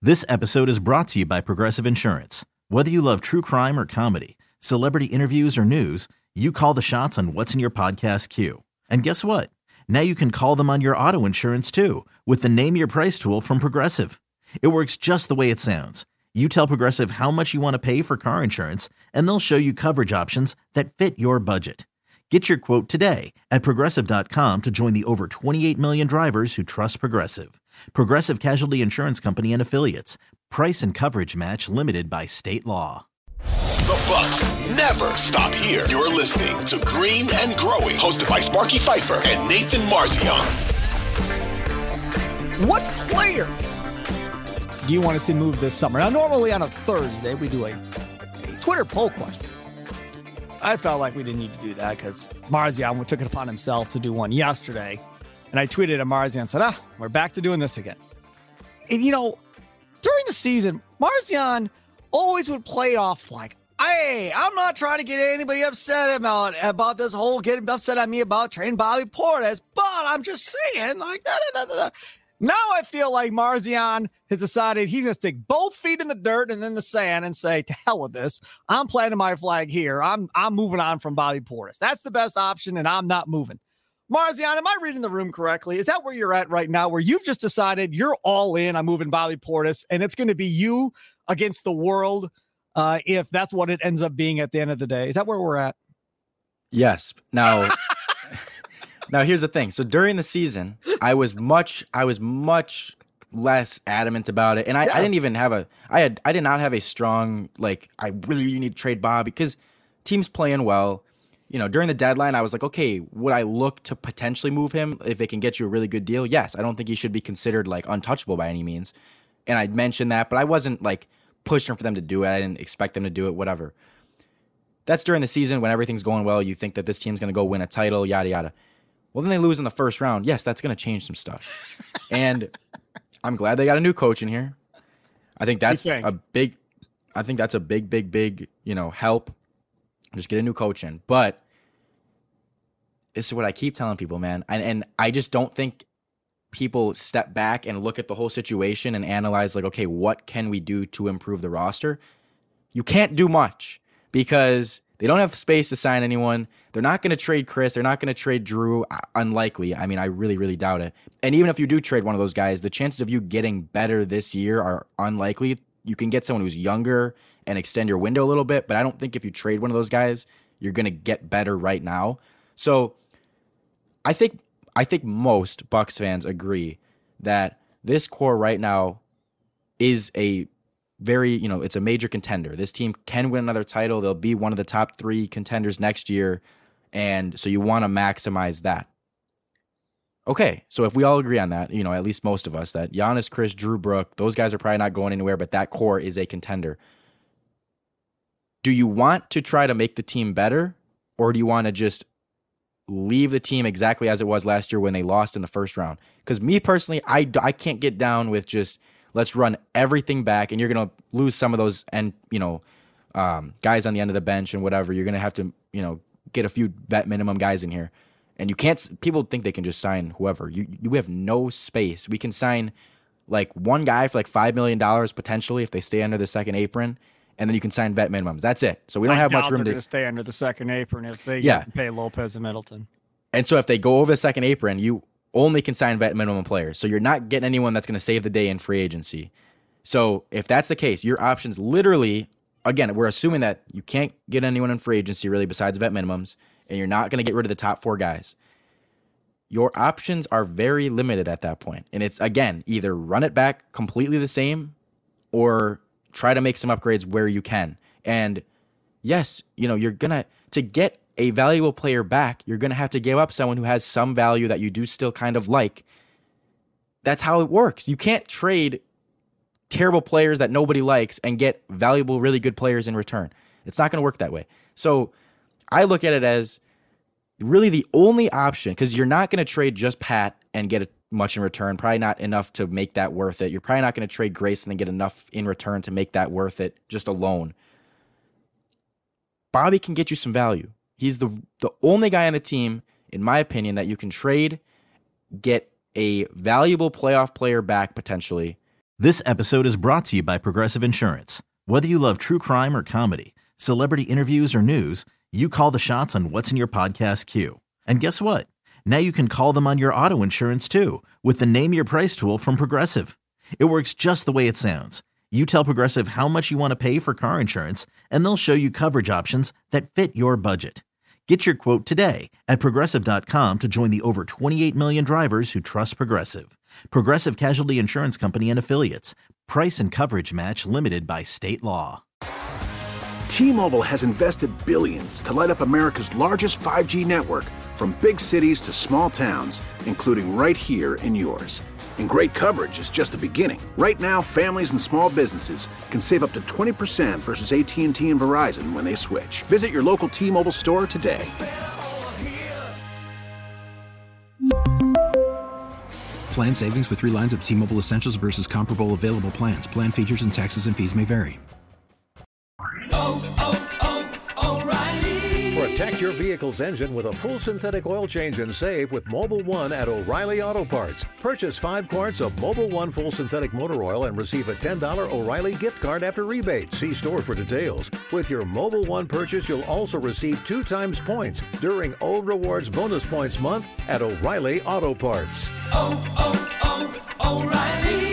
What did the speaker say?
This episode is brought to you by Progressive Insurance. Whether you love true crime or comedy, celebrity interviews or news, you call the shots on what's in your podcast queue. And guess what? Now you can call them on your auto insurance too with the Name Your Price tool from Progressive. It works just the way it sounds. You tell Progressive how much you want to pay for car insurance, and they'll show you coverage options that fit your budget. Get your quote today at Progressive.com to join the over 28 million drivers who trust Progressive. Progressive Casualty Insurance Company and Affiliates. Price and coverage match limited by state law. The Bucks never stop here. You're listening to Green and Growing, hosted by Sparky Fifer and Nathan Marzion. What players do you want to see move this summer? Now, normally on a Thursday, we do a Twitter poll question. I felt like we didn't need to do that because Marzion took it upon himself to do one yesterday. And I tweeted at Marzion and said, we're back to doing this again. And, during the season, Marzion always would play it off like, hey, I'm not trying to get anybody upset about this whole getting upset at me about trading Bobby Portis, but I'm just saying, like, da. Now I feel like Marzion has decided he's going to stick both feet in the dirt and in the sand and say, to hell with this. I'm planting my flag here. I'm moving on from Bobby Portis. That's the best option, and I'm not moving. Marzion, am I reading the room correctly? Is that where you're at right now, where you've just decided you're all in on moving Bobby Portis, and it's going to be you against the world if that's what it ends up being at the end of the day? Is that where we're at? Yes. Now here's the thing. So during the season, I was much less adamant about it, and I didn't even have I did not have a strong I really need to trade Bob because team's playing well. During the deadline, I was like, okay, would I look to potentially move him if it can get you a really good deal? Yes, I don't think he should be considered untouchable by any means. And I mentioned that, but I wasn't pushing for them to do it. I didn't expect them to do it, whatever. That's during the season when everything's going well. You think that this team's going to go win a title, yada, yada. Well, then they lose in the first round. Yes, that's going to change some stuff. And I'm glad they got a new coach in here. I think that's a big help. Just get a new coach in. But this is what I keep telling people, man. And I just don't think people step back and look at the whole situation and analyze okay, what can we do to improve the roster? You can't do much because they don't have space to sign anyone. They're not going to trade Chris. They're not going to trade Drew. Unlikely. I mean, I really, really doubt it. And even if you do trade one of those guys, the chances of you getting better this year are unlikely. You can get someone who's younger and extend your window a little bit, but I don't think if you trade one of those guys, you're going to get better right now. So I think most Bucks fans agree that this core right now is a very, it's a major contender. This team can win another title. They'll be one of the top 3 contenders next year. And so you want to maximize that. Okay, so if we all agree on that, at least most of us, that Giannis, Chris, Drew, Brook, those guys are probably not going anywhere, but that core is a contender. Do you want to try to make the team better, or do you want to just leave the team exactly as it was last year when they lost in the first round? Because me personally, I can't get down with just let's run everything back, and you're going to lose some of those and guys on the end of the bench and whatever. You're going to have to get a few vet minimum guys in here. And you can't. People think they can just sign whoever. You have no space. We can sign one guy for $5 million potentially if they stay under the second apron, and then you can sign vet minimums. That's it. So we don't have much room to stay under the second apron if they pay Lopez and Middleton. And so if they go over the second apron, you only can sign vet minimum players. So you're not getting anyone that's going to save the day in free agency. So if that's the case, your options literally, again, we're assuming that you can't get anyone in free agency really besides vet minimums, and you're not going to get rid of the top 4 guys. Your options are very limited at that point. And it's, again, either run it back completely the same or try to make some upgrades where you can. And yes, you're going to get a valuable player back, you're going to have to give up someone who has some value that you do still kind of like. That's how it works. You can't trade terrible players that nobody likes and get valuable, really good players in return. It's not going to work that way. So I look at it as really the only option, because you're not going to trade just Pat and get much in return, probably not enough to make that worth it. You're probably not going to trade Grayson and get enough in return to make that worth it just alone. Bobby can get you some value. He's the only guy on the team, in my opinion, that you can trade, get a valuable playoff player back potentially, This episode is brought to you by Progressive Insurance. Whether you love true crime or comedy, celebrity interviews or news, you call the shots on what's in your podcast queue. And guess what? Now you can call them on your auto insurance too with the Name Your Price tool from Progressive. It works just the way it sounds. You tell Progressive how much you want to pay for car insurance, and they'll show you coverage options that fit your budget. Get your quote today at Progressive.com to join the over 28 million drivers who trust Progressive. Progressive Casualty Insurance Company and Affiliates. Price and coverage match limited by state law. T-Mobile has invested billions to light up America's largest 5G network, from big cities to small towns, including right here in yours. And great coverage is just the beginning. Right now, families and small businesses can save up to 20% versus AT&T and Verizon when they switch. Visit your local T-Mobile store today. Plan savings with 3 lines of T-Mobile Essentials versus comparable available plans. Plan features and taxes and fees may vary. Protect your vehicle's engine with a full synthetic oil change and save with Mobil 1 at O'Reilly Auto Parts. Purchase 5 quarts of Mobil 1 full synthetic motor oil and receive a $10 O'Reilly gift card after rebate. See store for details. With your Mobil 1 purchase, you'll also receive 2 times points during O Rewards Bonus Points Month at O'Reilly Auto Parts. O'Reilly.